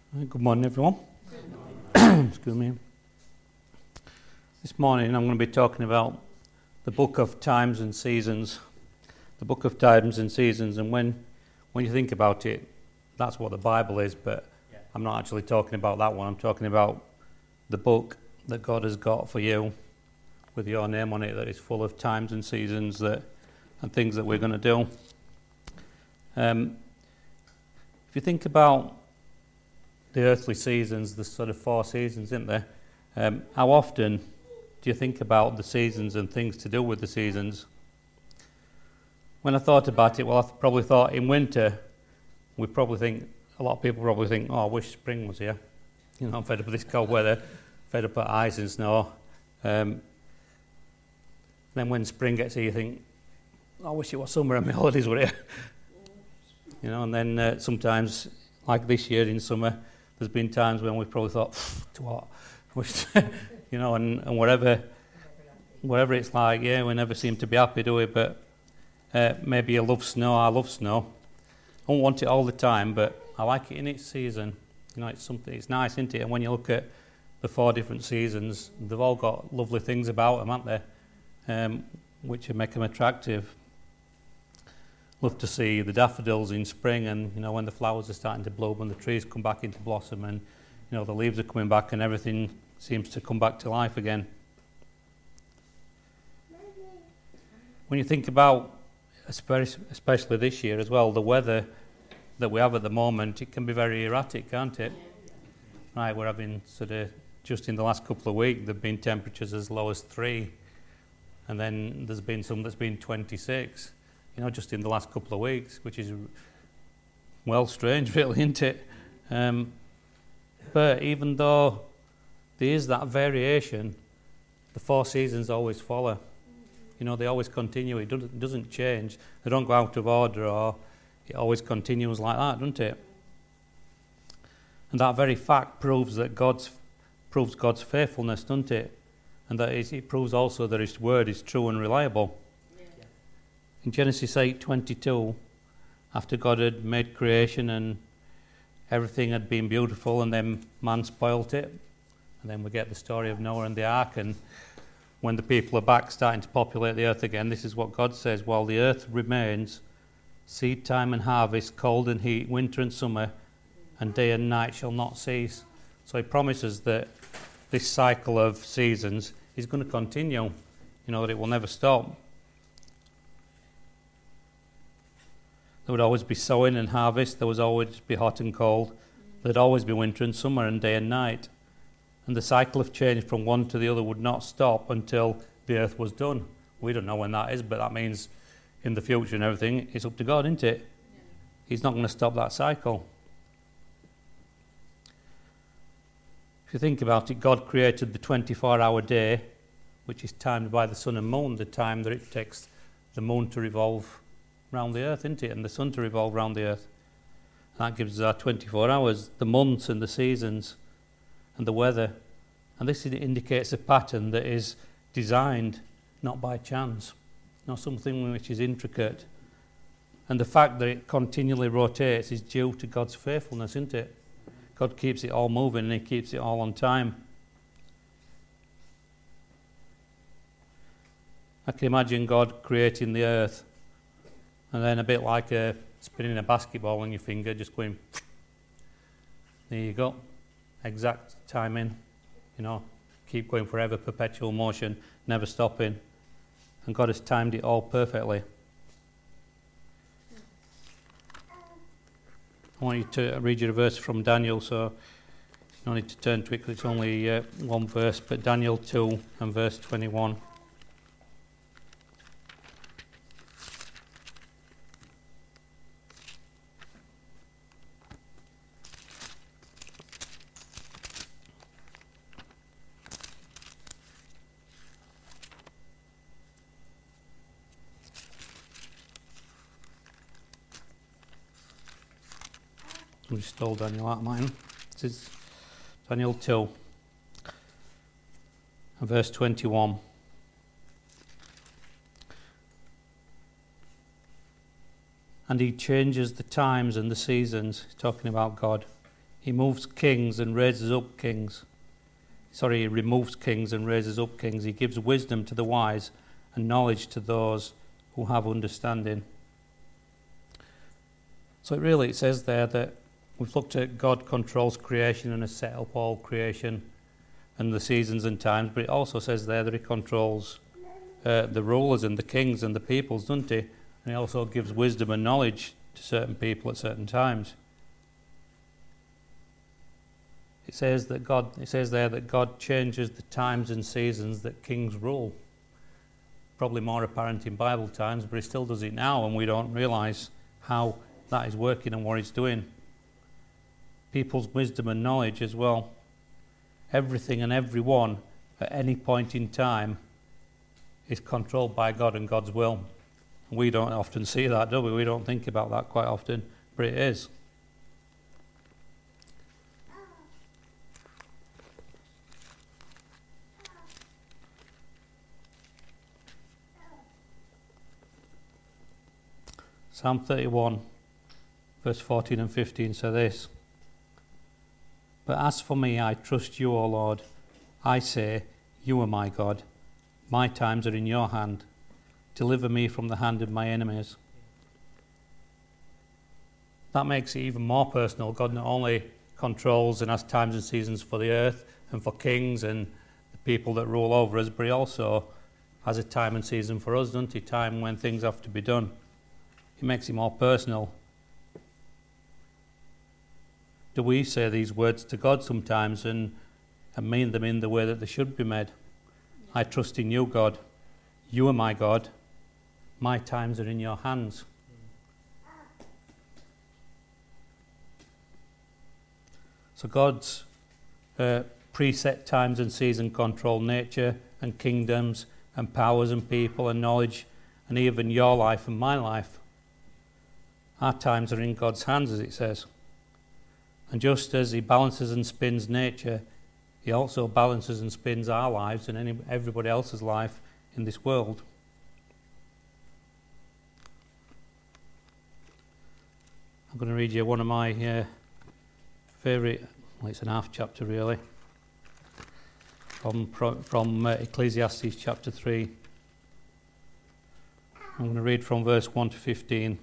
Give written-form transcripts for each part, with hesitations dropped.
Good morning, everyone. Excuse me. This morning I'm going to be talking about the book of times and seasons. The book of times and seasons, and when you think about it, that's what the Bible is, but I'm not actually talking about that one. I'm talking about the book that God has got for you with your name on it, that is full of times and seasons and things that we're going to do. If you think about the earthly seasons, there's sort of 4 seasons, isn't there? How often do you think about the seasons and things to do with the seasons? When I thought about it, well, I probably thought in winter, a lot of people probably think, oh, I wish spring was here. You know, I'm fed up with this cold weather, fed up with ice and snow. Then when spring gets here, you think, I wish it was summer and my holidays were here. You know, and then sometimes, like this year in summer, there's been times when we've probably thought, too hot. You know, and whatever it's like, we never seem to be happy, do we? But maybe you love snow. I love snow. I don't want it all the time, but I like it in its season. You know, it's nice, isn't it? And when you look at the 4 different seasons, they've all got lovely things about them, haven't they? Which make them attractive. Love to see the daffodils in spring, and you know, when the flowers are starting to bloom and the trees come back into blossom, and you know, the leaves are coming back and everything seems to come back to life again. When you think about, especially this year as well, the weather that we have at the moment, it can be very erratic, can't it? Right, we're having sort of, just in the last couple of weeks, there have been temperatures as low as 3, and then there's been some that's been 26. You know, just in the last couple of weeks, which is, well, strange, really, isn't it? But even though there is that variation, the 4 seasons always follow. You know, they always continue. It doesn't change. They don't go out of order, or it always continues like that, doesn't it? And that very fact proves God's faithfulness, doesn't it? And that it proves also that His word is true and reliable. In Genesis 8:22, after God had made creation and everything had been beautiful, and then man spoilt it, and then we get the story of Noah and the ark, and when the people are back starting to populate the earth again, this is what God says: while the earth remains, seed time and harvest, cold and heat, winter and summer, and day and night shall not cease. So He promises that this cycle of seasons is going to continue, you know, that it will never stop. There would always be sowing and harvest. There would always be hot and cold. There'd always be winter and summer and day and night. And the cycle of change from one to the other would not stop until the earth was done. We don't know when that is, but that means in the future and everything, it's up to God, isn't it? Yeah. He's not going to stop that cycle. If you think about it, God created the 24-hour day, which is timed by the sun and moon, the time that it takes the moon to revolve round the earth, isn't it? And the sun to revolve round the earth. That gives us our 24 hours, the months and the seasons and the weather. And this indicates a pattern that is designed not by chance, not something which is intricate. And the fact that it continually rotates is due to God's faithfulness, isn't it? God keeps it all moving and He keeps it all on time. I can imagine God creating the earth, and then a bit like spinning a basketball on your finger, just going, there you go, exact timing, you know, keep going forever, perpetual motion, never stopping. And God has timed it all perfectly. I want you to read you a verse from Daniel, so you don't need to turn to it because it's only one verse, but Daniel 2 and verse 21. I just stole Daniel out of mine. This is Daniel 2 and verse 21. And He changes the times and the seasons. He's talking about God. He moves kings and raises up kings. He removes kings and raises up kings. He gives wisdom to the wise and knowledge to those who have understanding. So it says there that we've looked at God controls creation and has set up all creation and the seasons and times, but it also says there that he controls the rulers and the kings and the peoples, doesn't he? And he also gives wisdom and knowledge to certain people at certain times. It says there that God changes the times and seasons that kings rule. Probably more apparent in Bible times, but he still does it now, and we don't realise how that is working and what it's doing. People's wisdom and knowledge as well. Everything and everyone at any point in time is controlled by God and God's will. We don't often see that, do we? We don't think about that quite often, but it is. Psalm 31, verse 14 and 15 say this: But as for me, I trust you, O Lord. I say, you are my God. My times are in your hand. Deliver me from the hand of my enemies. That makes it even more personal. God not only controls and has times and seasons for the earth and for kings and the people that rule over us, but he also has a time and season for us, doesn't he? Time when things have to be done. It makes it more personal. Do we say these words to God sometimes and mean them in the way that they should be made? I trust in you, God. You are my God. My times are in your hands. So God's preset times and season control nature and kingdoms and powers and people and knowledge and even your life and my life. Our times are in God's hands, as it says. And just as he balances and spins nature, he also balances and spins our lives and everybody else's life in this world. I'm going to read you one of my favourite, well, it's an half chapter really, from Ecclesiastes chapter 3. I'm going to read from verse 1 to 15.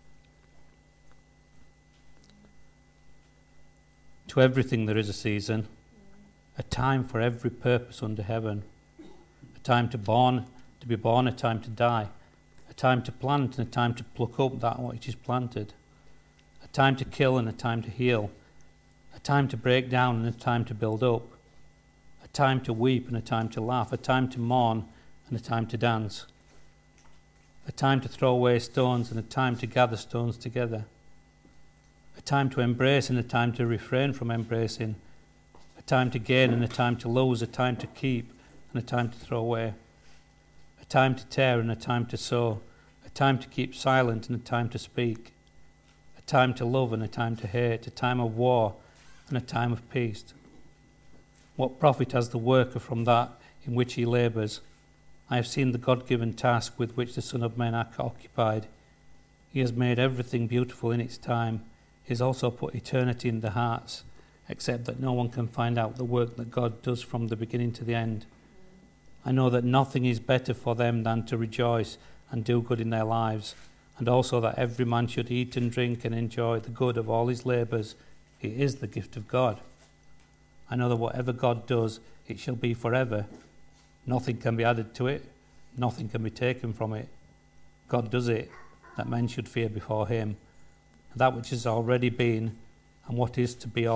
To everything there is a season, a time for every purpose under heaven, a time to be born, a time to die, a time to plant and a time to pluck up that which is planted, a time to kill and a time to heal, a time to break down and a time to build up, a time to weep and a time to laugh, a time to mourn and a time to dance, a time to throw away stones and a time to gather stones together, a time to embrace and a time to refrain from embracing, a time to gain and a time to lose, a time to keep and a time to throw away, a time to tear and a time to sow, a time to keep silent and a time to speak, a time to love and a time to hate, a time of war and a time of peace. What profit has the worker from that in which he labours? I have seen the God-given task with which the Son of Man are occupied. He has made everything beautiful in its time. He has also put eternity in the hearts, except that no one can find out the work that God does from the beginning to the end. I know that nothing is better for them than to rejoice and do good in their lives, and also that every man should eat and drink and enjoy the good of all his labours. It is the gift of God. I know that whatever God does, it shall be forever. Nothing can be added to it, nothing can be taken from it. God does it, that men should fear before him. That which has already been, and what is to be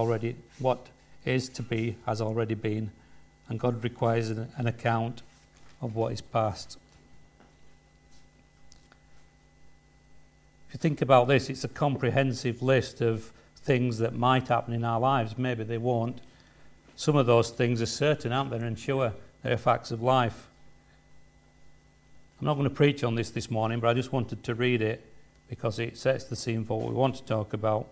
has already been, and God requires an account of what is past. If you think about this, it's a comprehensive list of things that might happen in our lives. Maybe they won't. Some of those things are certain, aren't they? And sure, they're facts of life. I'm not going to preach on this morning, but I just wanted to read it because it sets the scene for what we want to talk about.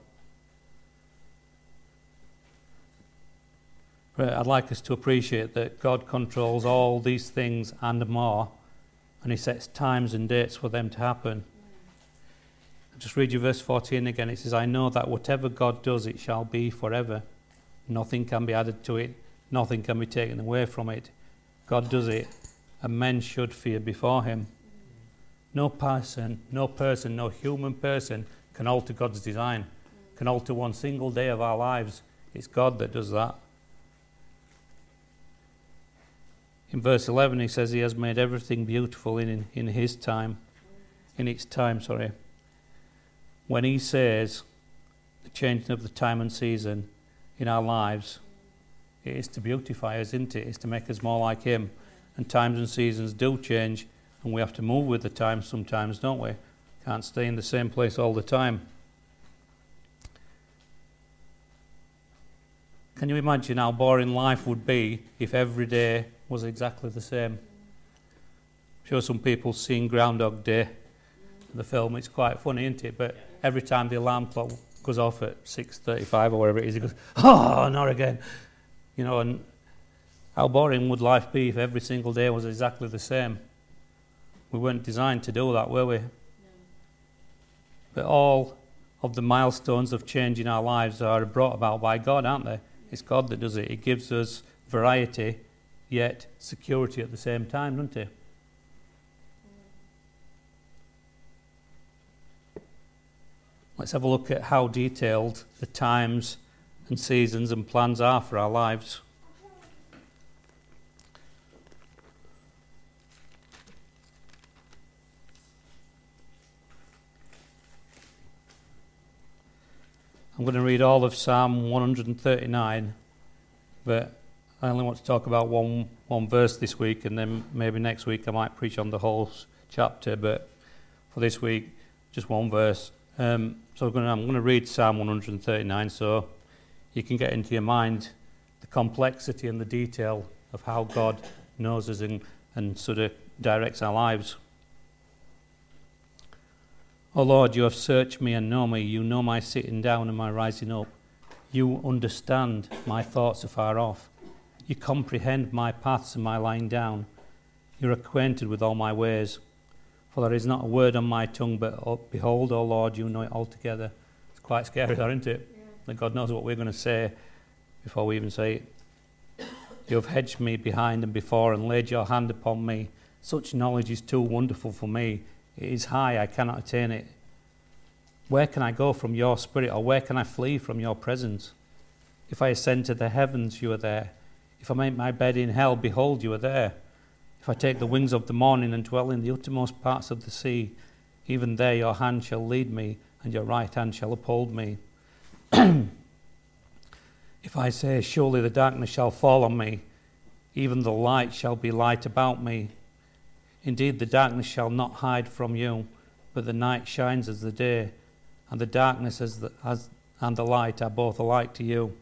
But I'd like us to appreciate that God controls all these things and more, and he sets times and dates for them to happen. Just read you verse 14 again. It says, I know that whatever God does, it shall be forever. Nothing can be added to it. Nothing can be taken away from it. God does it, and men should fear before him. No person, no human person can alter God's design, can alter one single day of our lives. It's God that does that. In verse 11 he says he has made everything beautiful in his time, in its time, sorry. When he says the changing of the time and season in our lives, it is to beautify us, isn't it? It's to make us more like him. And times and seasons do change, and we have to move with the times sometimes, don't we? Can't stay in the same place all the time. Can you imagine how boring life would be if every day was exactly the same? I'm sure some people seen Groundhog Day, the film. It's quite funny, isn't it? But every time the alarm clock goes off at 6:35 or whatever it is, he goes, oh, not again. You know, and how boring would life be if every single day was exactly the same? We weren't designed to do that, were we? No. But all of the milestones of change in our lives are brought about by God, aren't they? It's God that does it. He gives us variety, yet security at the same time, doesn't he? Let's have a look at how detailed the times and seasons and plans are for our lives. I'm going to read all of Psalm 139, but I only want to talk about one verse this week, and then maybe next week I might preach on the whole chapter, but for this week, just one verse. So I'm going to read Psalm 139 so you can get into your mind the complexity and the detail of how God knows us and sort of directs our lives. O Lord, you have searched me and know me. You know my sitting down and my rising up. You understand my thoughts afar off. You comprehend my paths and my lying down. You're acquainted with all my ways. For there is not a word on my tongue, but behold, O Lord, you know it altogether. It's quite scary, isn't it? Yeah. That God knows what we're going to say before we even say it. You have hedged me behind and before and laid your hand upon me. Such knowledge is too wonderful for me. It is high, I cannot attain it. Where can I go from your spirit, or where can I flee from your presence? If I ascend to the heavens, you are there. If I make my bed in hell, behold, you are there. If I take the wings of the morning and dwell in the uttermost parts of the sea, even there your hand shall lead me, and your right hand shall uphold me. If I say, surely the darkness shall fall on me, even the light shall be light about me. Indeed, the darkness shall not hide from you, but the night shines as the day, and the darkness and the light are both alike to you.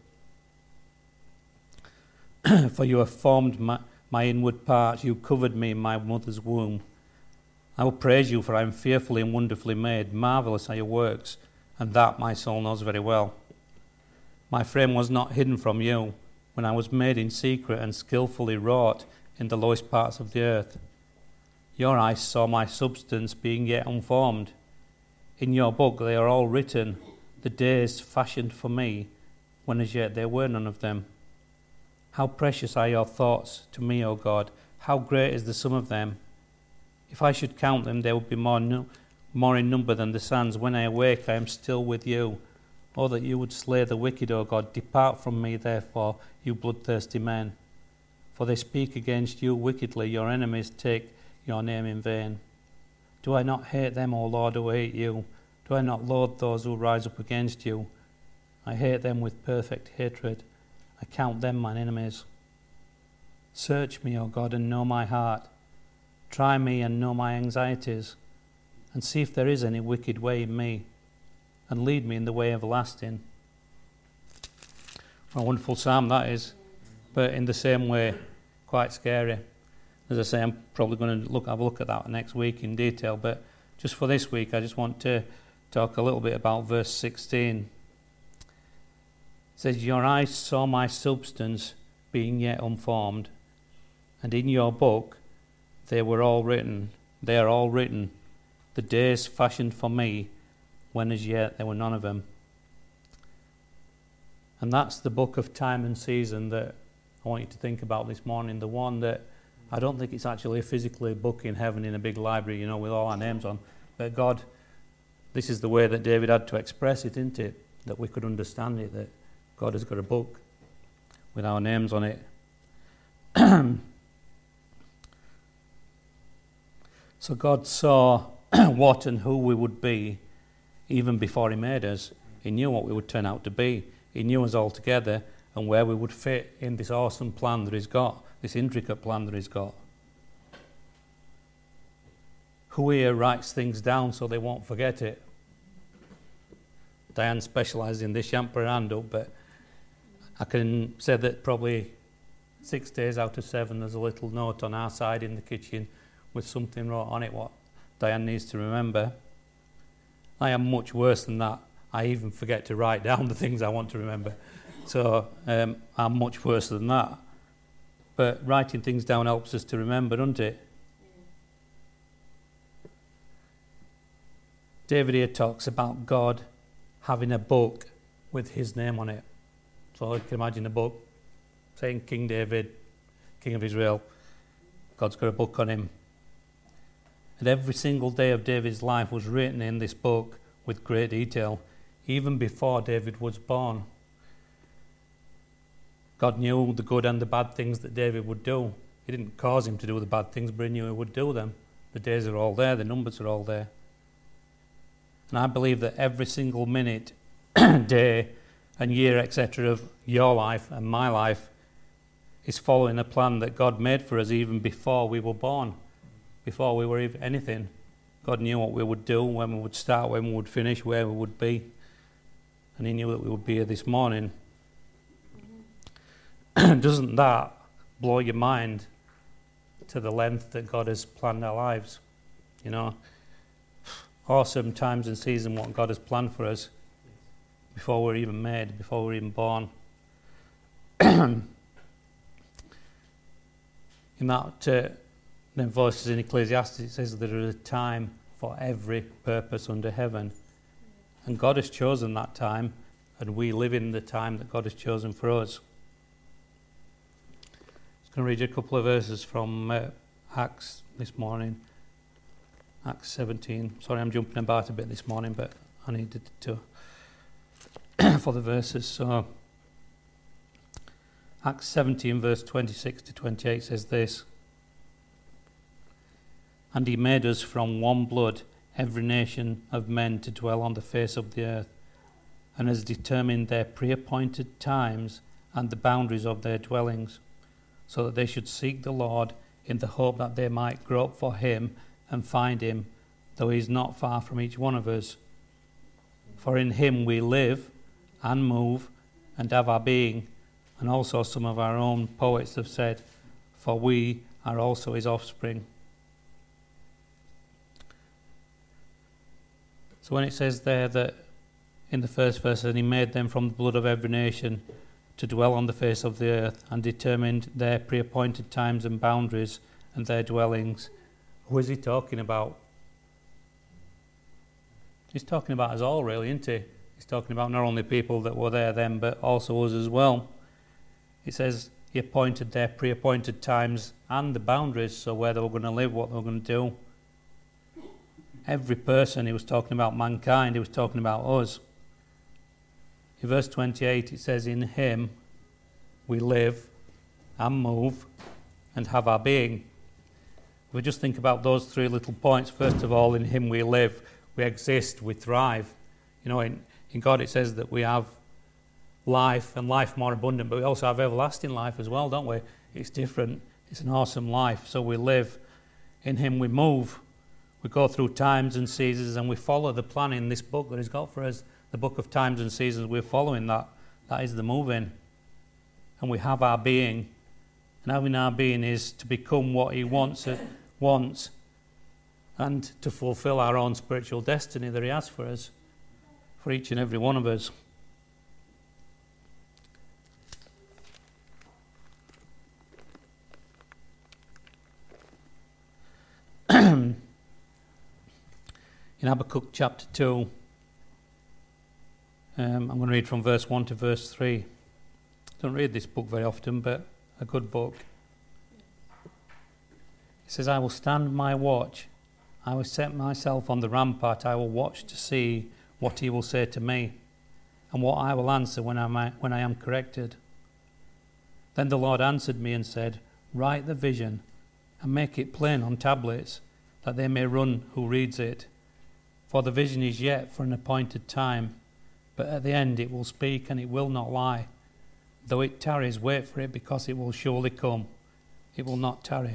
For you have formed my inward parts, you covered me in my mother's womb. I will praise you, for I am fearfully and wonderfully made. Marvellous are your works, and that my soul knows very well. My frame was not hidden from you, when I was made in secret and skillfully wrought in the lowest parts of the earth. Your eyes saw my substance being yet unformed. In your book they are all written, the days fashioned for me, when as yet there were none of them. How precious are your thoughts to me, O God! How great is the sum of them! If I should count them, they would be more in number than the sands. When I awake, I am still with you. Oh, that you would slay the wicked, O God! Depart from me, therefore, you bloodthirsty men. For they speak against you wickedly. Your enemies take your name in vain. Do I not hate them, O Lord, who hate you? Do I not loathe those who rise up against you? I hate them with perfect hatred. I count them mine enemies. Search me, O God, and know my heart. Try me and know my anxieties, and see if there is any wicked way in me, and lead me in the way everlasting. What a wonderful psalm that is, but in the same way, quite scary. As I say, I'm probably going to have a look at that next week in detail, but just for this week, I just want to talk a little bit about verse 16. It says, your eyes saw my substance being yet unformed, and in your book they are all written, the days fashioned for me, when as yet there were none of them. And that's the book of time and season that I want you to think about this morning, the one that I don't think it's actually a physically book in heaven in a big library, with all our names on, but God, this is the way that David had to express it, isn't it? That we could understand it, that God has got a book with our names on it. So God saw what and who we would be even before he made us. He knew what we would turn out to be. He knew us all together and where we would fit in this awesome plan that he's got, this intricate plan that he's got. Who here writes things down so they won't forget it? Diane specialises in this. She hasn't put her hand up, but I can say that probably 6 days out of 7 there's a little note on our side in the kitchen with something wrote on it what Diane needs to remember. I am much worse than that. I even forget to write down the things I want to remember. So I'm much worse than that. But writing things down helps us to remember, doesn't it? David here talks about God having a book with his name on it. So you can imagine a book saying King David, King of Israel. God's got a book on him. And every single day of David's life was written in this book with great detail, even before David was born. God knew the good and the bad things that David would do. He didn't cause him to do the bad things, but he knew he would do them. The days are all there, the numbers are all there. And I believe that every single minute, day and year, etc. of your life and my life is following a plan that God made for us even before we were born, before we were even anything. God knew what we would do, when we would start, when we would finish, where we would be. And he knew that we would be here this morning. Doesn't that blow your mind to the length that God has planned our lives? Awesome times and season what God has planned for us before we're even made, before we're even born. In that them verses in Ecclesiastes, it says there is a time for every purpose under heaven. And God has chosen that time, and we live in the time that God has chosen for us. I'm going to read you a couple of verses from Acts this morning. Acts 17. Sorry, I'm jumping about a bit this morning, but I needed to for the verses. So, Acts 17, verse 26 to 28 says this: And he made us from one blood, every nation of men, to dwell on the face of the earth, and has determined their pre-appointed times and the boundaries of their dwellings, so that they should seek the Lord in the hope that they might grope for him and find him, though he is not far from each one of us. For in him we live and move and have our being. And also some of our own poets have said, for we are also his offspring. So when it says there that in the first verse, and he made them from the blood of every nation to dwell on the face of the earth, and determined their pre-appointed times and boundaries and their dwellings, who is he talking about? He's talking about us all, really, isn't he? He's talking about not only people that were there then, but also us as well. It says he appointed their pre-appointed times and the boundaries, so where they were going to live, what they were going to do. Every person, he was talking about mankind, he was talking about us. In verse 28, it says, in him we live and move and have our being. If we just think about those 3 little points, first of all, in him we live, we exist, we thrive. In God it says that we have life and life more abundant, but we also have everlasting life as well, don't we? It's different. It's an awesome life. So we live. In him we move. We go through times and seasons, and we follow the plan in this book that he's got for us. The book of times and seasons, we're following that. That is the moving. And we have our being. And having our being is to become what he wants and to fulfill our own spiritual destiny that he has for us, for each and every one of us. In Habakkuk chapter 2, I'm going to read from verse 1 to verse 3. I don't read this book very often, but a good book. It says, I will stand my watch. I will set myself on the rampart. I will watch to see what he will say to me, and what I will answer when I am corrected. Then the Lord answered me and said, write the vision and make it plain on tablets, that they may run who reads it. For the vision is yet for an appointed time, but at the end it will speak and it will not lie. Though it tarries, wait for it, because it will surely come. It will not tarry.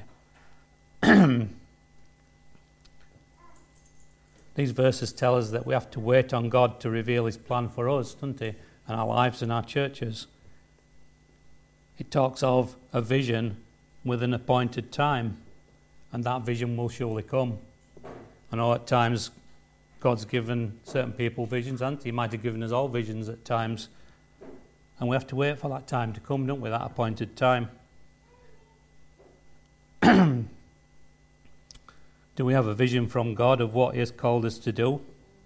These verses tell us that we have to wait on God to reveal his plan for us, don't they, and our lives and our churches. It talks of a vision with an appointed time, and that vision will surely come. I know at times God's given certain people visions, and he might have given us all visions at times, and we have to wait for that time to come, don't we, that appointed time. Do we have a vision from God of what he has called us to do?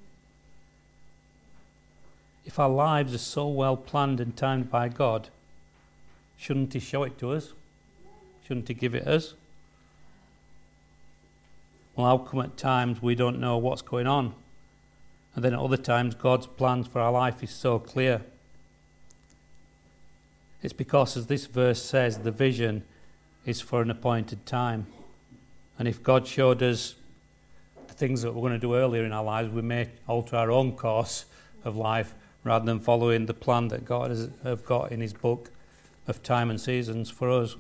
If our lives are so well planned and timed by God, shouldn't he show it to us? Shouldn't he give it us? Well, how come at times we don't know what's going on? And then at other times God's plans for our life is so clear. It's because, as this verse says, the vision is for an appointed time. And if God showed us the things that we're going to do earlier in our lives, we may alter our own course of life rather than following the plan that God has got in his book of time and seasons for us.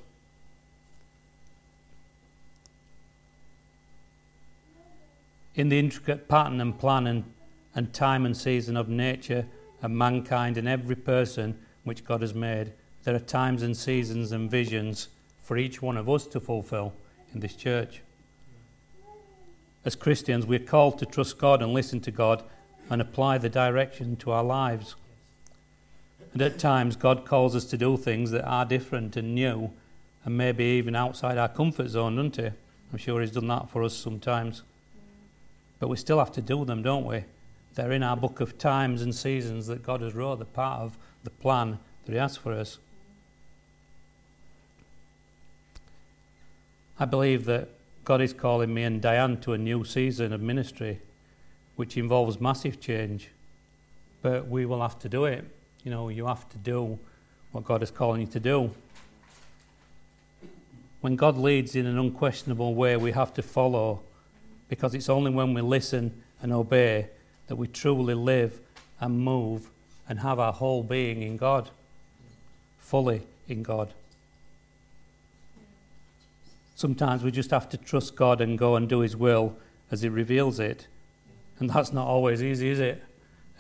In the intricate pattern and plan and time and season of nature and mankind and every person which God has made, there are times and seasons and visions for each one of us to fulfill in this church. As Christians, we're called to trust God and listen to God and apply the direction to our lives. And at times, God calls us to do things that are different and new and maybe even outside our comfort zone, doesn't he? I'm sure he's done that for us sometimes. But we still have to do them, don't we? They're in our book of times and seasons that God has wrote, the part of the plan that he has for us. I believe that God is calling me and Diane to a new season of ministry, which involves massive change. But we will have to do it. You know, you have to do what God is calling you to do. When God leads in an unquestionable way, we have to follow, because it's only when we listen and obey that we truly live and move and have our whole being in God, fully in God. Sometimes we just have to trust God and go and do his will as he reveals it. And that's not always easy, is it?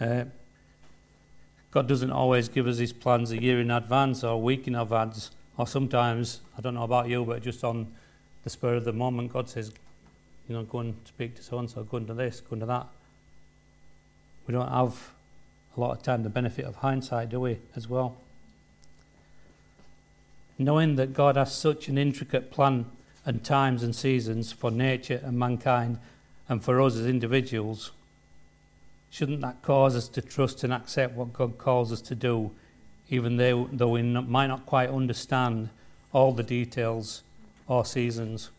God doesn't always give us his plans a year in advance or a week in advance. Or sometimes, I don't know about you, but just on the spur of the moment, God says, you know, go and speak to so-and-so, go and do this, go and do that. We don't have a lot of time the benefit of hindsight, do we, as well? Knowing that God has such an intricate plan and times and seasons for nature and mankind and for us as individuals, shouldn't that cause us to trust and accept what God calls us to do, even though we might not quite understand all the details or seasons?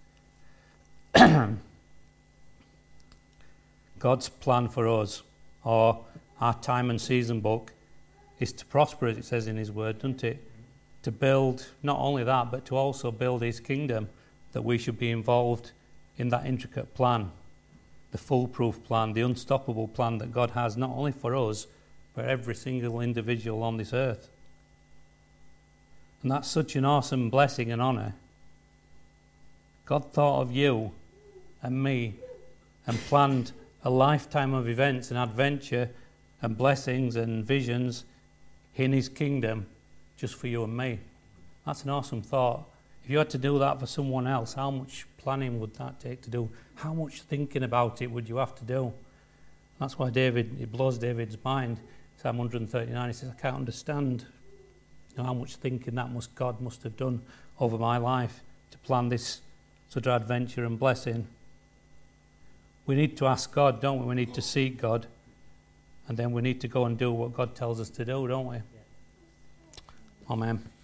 God's plan for us, or our time and season book, is to prosper, as it says in his word, doesn't it? To build, not only that, but to also build his kingdom, that we should be involved in that intricate plan, the foolproof plan, the unstoppable plan that God has, not only for us, but every single individual on this earth. And that's such an awesome blessing and honour. God thought of you and me and planned a lifetime of events and adventure and blessings and visions in his kingdom just for you and me. That's an awesome thought. If you had to do that for someone else, how much planning would that take to do? How much thinking about it would you have to do? That's why it blows David's mind. Psalm 139, he says, I can't understand how much thinking God must have done over my life to plan this sort of adventure and blessing. We need to ask God, don't we? We need to seek God And then we need to go and do what God tells us to do, don't we? Yeah. Amen.